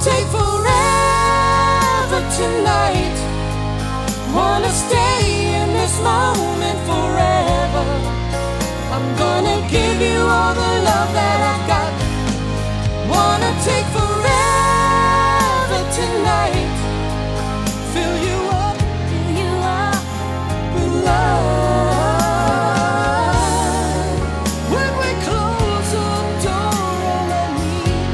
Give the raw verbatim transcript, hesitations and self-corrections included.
take forever tonight. Wanna stay in this moment forever. I'm gonna give you all the love that I've got.